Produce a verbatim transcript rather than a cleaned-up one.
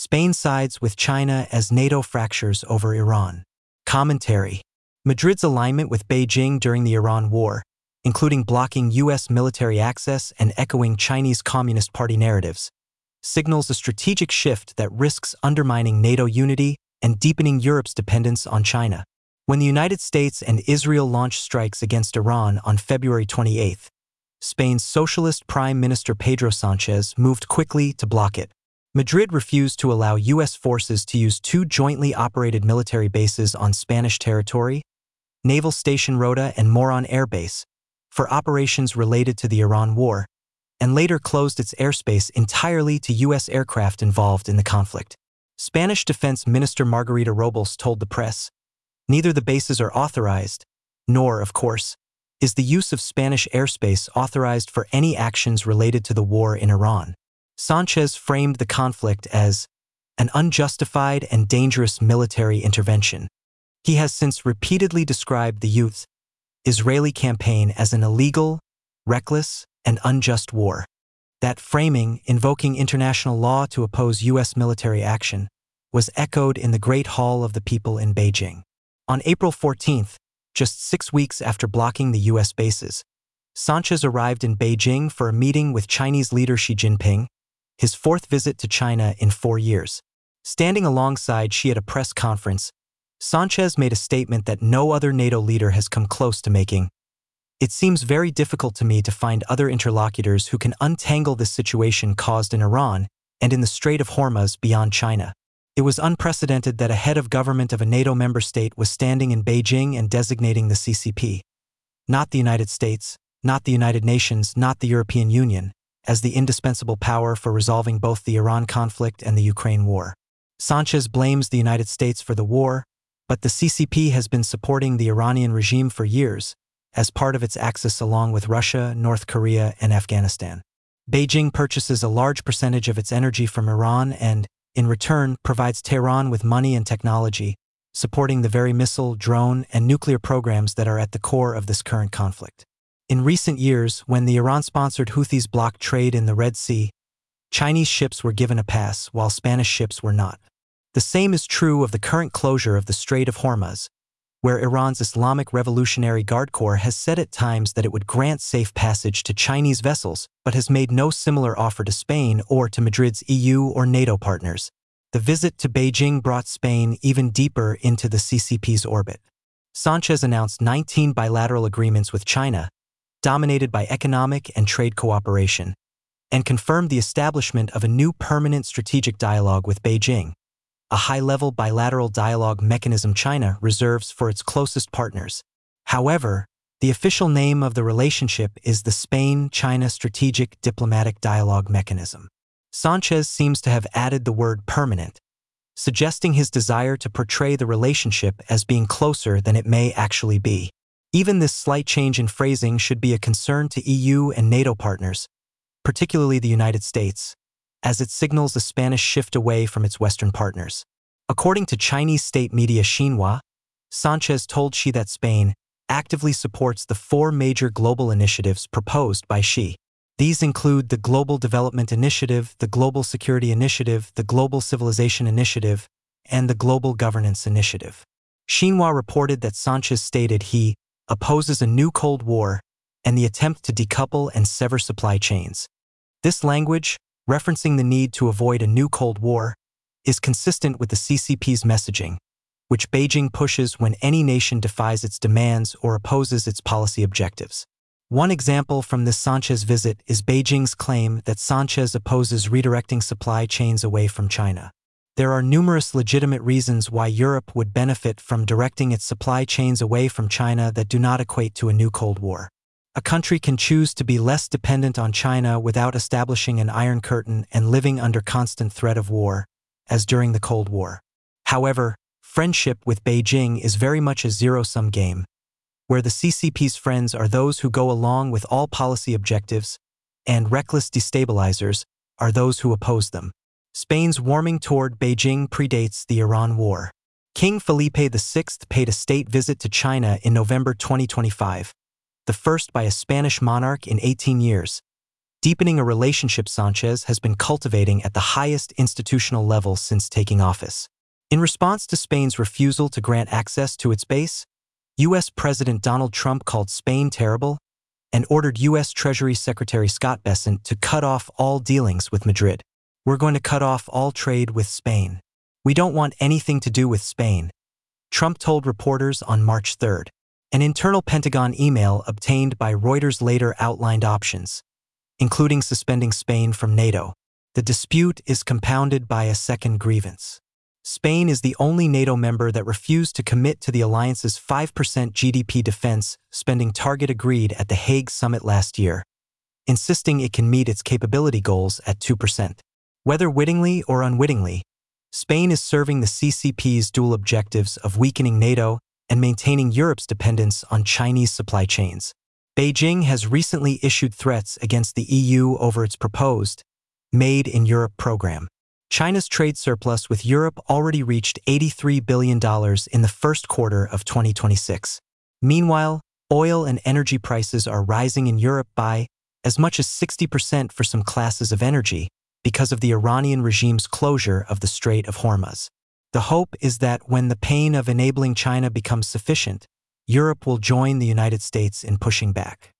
Spain sides with China as NATO fractures over Iran. Commentary. Madrid's alignment with Beijing during the Iran war, including blocking U S military access and echoing Chinese Communist Party narratives, signals a strategic shift that risks undermining NATO unity and deepening Europe's dependence on China. When the United States and Israel launched strikes against Iran on February twenty-eighth, Spain's socialist Prime Minister Pedro Sanchez moved quickly to block it. Madrid refused to allow U S forces to use two jointly operated military bases on Spanish territory, Naval Station Rota and Moron Air Base, for operations related to the Iran war, and later closed its airspace entirely to U S aircraft involved in the conflict. Spanish Defense Minister Margarita Robles told the press, "Neither the bases are authorized, nor, of course, is the use of Spanish airspace authorized for any actions related to the war in Iran." Sanchez framed the conflict as an unjustified and dangerous military intervention. He has since repeatedly described the youth Israeli campaign as an illegal, reckless, and unjust war. That framing, invoking international law to oppose U S military action, was echoed in the Great Hall of the People in Beijing. On April fourteenth, just six weeks after blocking the U S bases, Sanchez arrived in Beijing for a meeting with Chinese leader Xi Jinping, his fourth visit to China in four years. Standing alongside Xi at a press conference, Sanchez made a statement that no other NATO leader has come close to making. "It seems very difficult to me to find other interlocutors who can untangle this situation caused in Iran and in the Strait of Hormuz beyond China. It was unprecedented that a head of government of a NATO member state was standing in Beijing and designating the C C P, not the United States, not the United Nations, not the European Union, as the indispensable power for resolving both the Iran conflict and the Ukraine war." Sanchez blames the United States for the war, but the C C P has been supporting the Iranian regime for years, as part of its axis along with Russia, North Korea, and Afghanistan. Beijing purchases a large percentage of its energy from Iran and, in return, provides Tehran with money and technology, supporting the very missile, drone, and nuclear programs that are at the core of this current conflict. In recent years, when the Iran-sponsored Houthis blocked trade in the Red Sea, Chinese ships were given a pass while Spanish ships were not. The same is true of the current closure of the Strait of Hormuz, where Iran's Islamic Revolutionary Guard Corps has said at times that it would grant safe passage to Chinese vessels but has made no similar offer to Spain or to Madrid's E U or NATO partners. The visit to Beijing brought Spain even deeper into the C C P's orbit. Sanchez announced nineteen bilateral agreements with China, dominated by economic and trade cooperation, and confirmed the establishment of a new permanent strategic dialogue with Beijing, a high-level bilateral dialogue mechanism China reserves for its closest partners. However, the official name of the relationship is the Spain-China Strategic Diplomatic Dialogue Mechanism. Sanchez seems to have added the word permanent, suggesting his desire to portray the relationship as being closer than it may actually be. Even this slight change in phrasing should be a concern to E U and NATO partners, particularly the United States, as it signals a Spanish shift away from its Western partners. According to Chinese state media Xinhua, Sanchez told Xi that Spain actively supports the four major global initiatives proposed by Xi. These include the Global Development Initiative, the Global Security Initiative, the Global Civilization Initiative, and the Global Governance Initiative. Xinhua reported that Sanchez stated he opposes a new Cold War and the attempt to decouple and sever supply chains. This language, referencing the need to avoid a new Cold War, is consistent with the C C P's messaging, which Beijing pushes when any nation defies its demands or opposes its policy objectives. One example from this Sanchez visit is Beijing's claim that Sanchez opposes redirecting supply chains away from China. There are numerous legitimate reasons why Europe would benefit from directing its supply chains away from China that do not equate to a new Cold War. A country can choose to be less dependent on China without establishing an Iron Curtain and living under constant threat of war, as during the Cold War. However, friendship with Beijing is very much a zero-sum game, where the C C P's friends are those who go along with all policy objectives, and reckless destabilizers are those who oppose them. Spain's warming toward Beijing predates the Iran war. King Felipe the Sixth paid a state visit to China in November twenty twenty-five, the first by a Spanish monarch in eighteen years, deepening a relationship Sanchez has been cultivating at the highest institutional level since taking office. In response to Spain's refusal to grant access to its base, U S President Donald Trump called Spain terrible and ordered U S Treasury Secretary Scott Bessent to cut off all dealings with Madrid. "We're going to cut off all trade with Spain. We don't want anything to do with Spain," Trump told reporters on March third. An internal Pentagon email obtained by Reuters later outlined options, including suspending Spain from NATO. The dispute is compounded by a second grievance. Spain is the only NATO member that refused to commit to the alliance's five percent G D P defense spending target agreed at the Hague summit last year, insisting it can meet its capability goals at two percent. Whether wittingly or unwittingly, Spain is serving the C C P's dual objectives of weakening NATO and maintaining Europe's dependence on Chinese supply chains. Beijing has recently issued threats against the E U over its proposed Made in Europe program. China's trade surplus with Europe already reached eighty-three billion dollars in the first quarter of twenty twenty-six. Meanwhile, oil and energy prices are rising in Europe by as much as sixty percent for some classes of energy because of the Iranian regime's closure of the Strait of Hormuz. The hope is that when the pain of enabling China becomes sufficient, Europe will join the United States in pushing back.